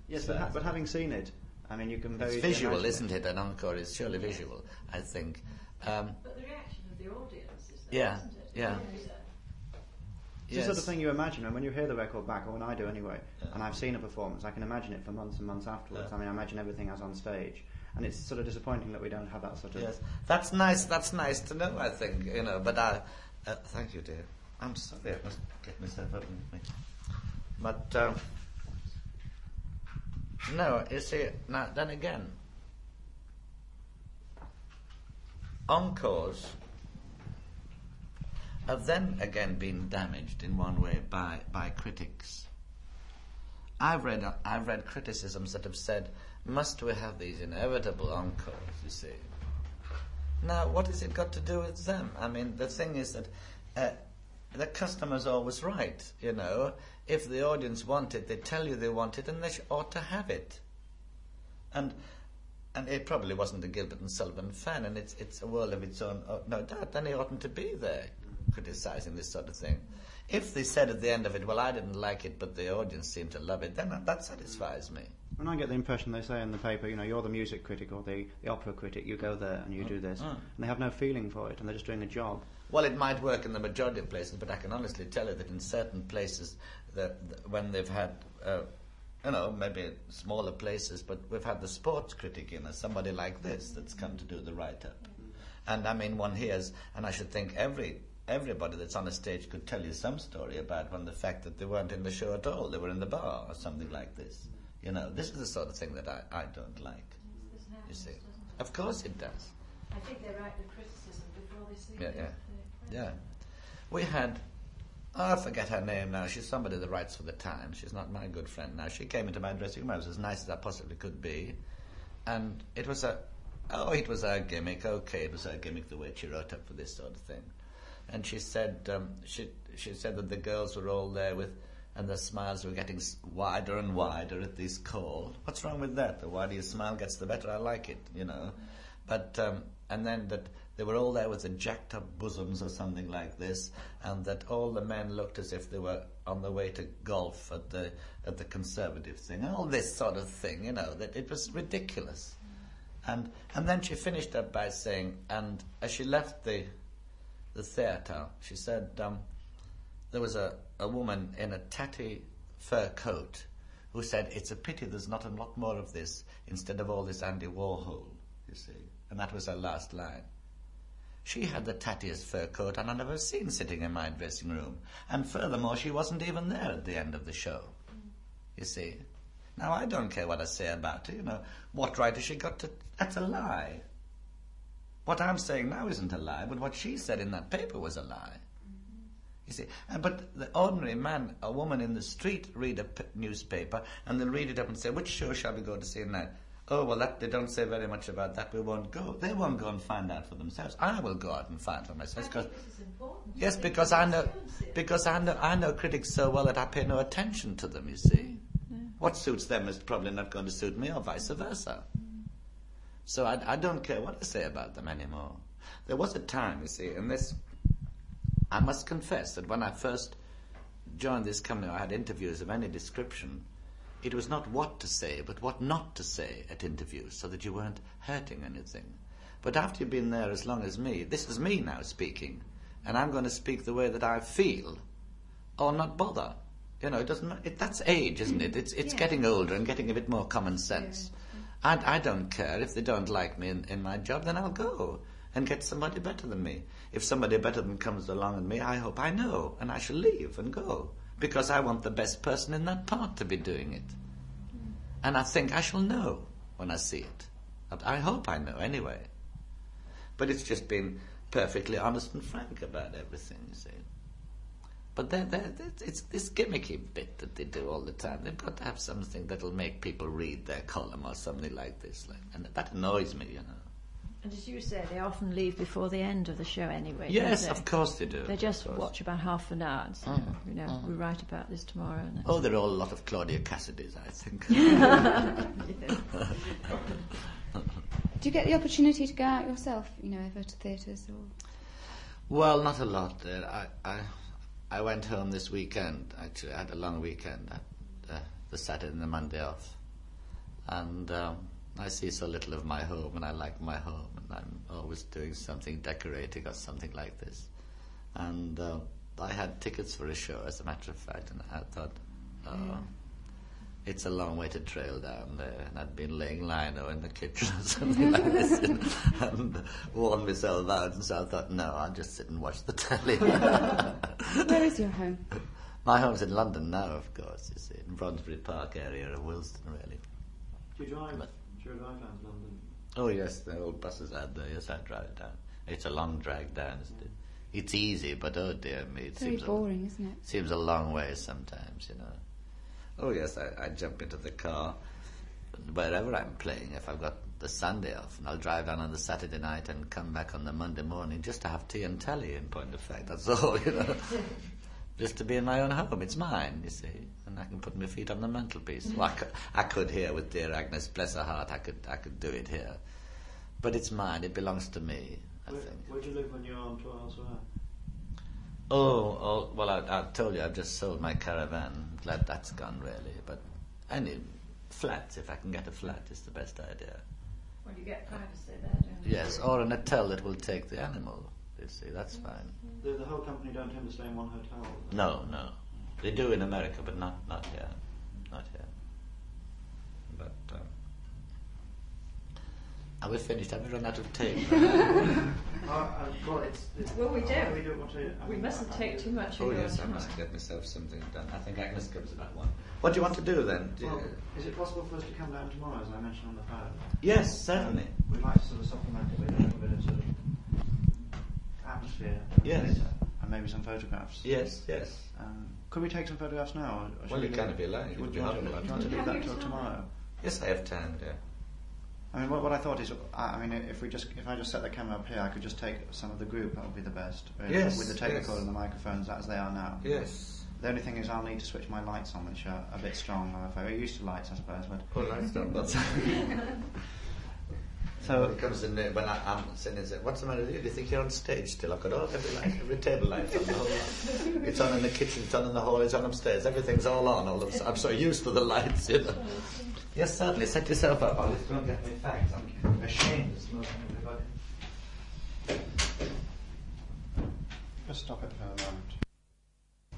Yes, So- but having seen it, I mean, you can very It's easily visual, imagine isn't it? An encore is surely visual, I think. But the reaction of the audience is there, Yeah, isn't it? yeah. It's the sort of thing you imagine, and when you hear the record back, or when I do anyway, Yeah. and I've seen a performance, I can imagine it for months and months afterwards. Yeah. I mean, I imagine everything as on stage, and it's sort of disappointing that we don't have that sort of... Yes, that's nice. That's nice to know. I think But I, thank you, dear. I'm sorry, I must get myself up with me. But no, you see. Now then again, encores have then again been damaged in one way by critics. I've read criticisms that have said, "Must we have these inevitable encores?" You see. Now, what has it got to do with them? I mean, the thing is that the customer's always right. If the audience want it, they tell you they want it, and they ought to have it. And it probably wasn't a Gilbert and Sullivan fan, and it's a world of its own, no doubt. Then he oughtn't to be there criticising this sort of thing. If they said at the end of it, "Well, I didn't like it, but the audience seemed to love it," then that satisfies me. And I get the impression they say in the paper, you're the music critic or the opera critic, you go there and you do this. And they have no feeling for it, and they're just doing a job. Well, it might work in the majority of places, but I can honestly tell you that in certain places, when they've had, maybe smaller places, but we've had the sports critic in, as somebody like this that's come to do the write-up. And I mean, one hears, and I should think everybody that's on a stage could tell you some story about the fact that they weren't in the show at all, they were in the bar or something like this. This is the sort of thing that I don't like. This happens, You see. doesn't it? Of course it does. I think they write the criticism before they see Yeah, it. Yeah. We had, I forget her name now, she's somebody that writes for the Times, she's not my good friend now. She came into my dressing room, I was as nice as I possibly could be, and it was a gimmick, okay, it was a gimmick the way she wrote up for this sort of thing. And she said, she said that the girls were all there and the smiles were getting wider and wider at this call. What's wrong with that? The wider your smile gets, the better I like it, But, and then that they were all there with the jacked up bosoms or something like this, and that all the men looked as if they were on the way to golf at the Conservative thing, and all this sort of thing, that it was ridiculous. And then she finished up by saying, and as she left the theatre, she said, there was a woman in a tatty fur coat who said, "It's a pity there's not a lot more of this instead of all this Andy Warhol," you see. And that was her last line. She had the tattiest fur coat and I've never seen sitting in my dressing room. And furthermore, she wasn't even there at the end of the show, you see. Now, I don't care what I say about her, What right has she got to... That's a lie. What I'm saying now isn't a lie, but what she said in that paper was a lie. You see, but the ordinary man, a woman in the street, read a newspaper and they'll read it up and say, "Which show shall we go to see now?" "Oh, well, they don't say very much about that. We won't go." They won't go and find out for themselves. I will go out and find for myself. I think this is important. Yes, because I know critics so well that I pay no attention to them. You see, what suits them is probably not going to suit me, or vice versa. So I don't care what I say about them anymore. There was a time, you see, and this. I must confess that when I first joined this company, I had interviews of any description. It was not what to say, but what not to say at interviews, so that you weren't hurting anything. But after you've been there as long as me, this is me now speaking, and I'm going to speak the way that I feel, or not bother. It doesn't. That's age, isn't it? It's getting older and getting a bit more common sense. I don't care if they don't like me in my job, then I'll go and get somebody better than me. If somebody better than comes along than me, I hope I know, and I shall leave and go, because I want the best person in that part to be doing it. And I think I shall know when I see it. I hope I know anyway. But it's just been perfectly honest and frank about everything, you see. But it's this gimmicky bit that they do all the time. They've got to have something that'll make people read their column or something like this. And that annoys me, And as you say, they often leave before the end of the show anyway. Yes, don't they? of course they do. They just watch about half an hour and say, we write about this tomorrow. And Oh, they're all a lot of Claudia Cassidys, I think. Do you get the opportunity to go out yourself, ever to theatres or? Well, not a lot. I went home this weekend. Actually, I had a long weekend. The Saturday and the Monday off. And I see so little of my home, and I like my home, and I'm always doing something, decorating or something like this. And I had tickets for a show, as a matter of fact, and I thought, it's a long way to trail down there, and I'd been laying lino in the kitchen or something like this, and worn myself out, and so I thought, no, I'll just sit and watch the telly. Where is your home? My home's in London now, of course, you see, in Brondesbury Park area of Wilston, really. Do you drive down to London? Oh, yes, the old buses out there, yes, I drive down. It's a long drag down, isn't it? It's easy, but oh dear me, it Very seems boring, isn't it? Seems a long way sometimes, you know. Oh yes, I jump into the car wherever I'm playing. If I've got the Sunday off, and I'll drive down on the Saturday night and come back on the Monday morning just to have tea and telly, in point of fact. That's all, you know. Just to be in my own home. It's mine, you see, and I can put my feet on the mantelpiece. Well, I could here with dear Agnes, bless her heart. I could do it here, but it's mine. It belongs to me. I think. Where do you live when you're on tour elsewhere? Oh, well, I told you I've just sold my caravan. Glad that's gone, really. But any flats, if I can get a flat, is the best idea. Well, you get privacy there, don't you? Yes, or an hotel that will take the animal. You see, that's fine. The whole company don't tend to stay in one hotel? No. They do in America, but not here. Not here. But, are we finished? Have we run out of tape? Well, we do. We mustn't take too much Oh of your yes, I time. must get myself something done. I think Agnes comes about one. What do you want to do then? Is it possible for us to come down tomorrow, as I mentioned on the phone? Yes, certainly. We'd like to sort of supplement it with a little bit of sort of atmosphere. Yes. And maybe some photographs. Yes. Could we take some photographs now? Or Well, you can if you like. Would you want to leave that till tomorrow? Yes, I have time, dear. I mean, what I thought is, if I just set the camera up here, I could just take some of the group. That would be the best. Really, Yes, with the tape yes. recorder and the microphones as they are now. Yes. The only thing is, I'll need to switch my lights on, which are a bit strong. I'm very used to lights, I suppose. But Oh, lights don't bother. so It comes in there when I'm sitting and say, "What's the matter with you? Do you think you're on stage still?" I've got every table light on the whole lot. It's on in the kitchen, it's on in the hall, it's on upstairs. Everything's all on. I'm so used to the lights, you know. Yes, certainly. Set yourself up. I'll just don't get me facts. I'm ashamed to smoke everybody. just stop it for a moment.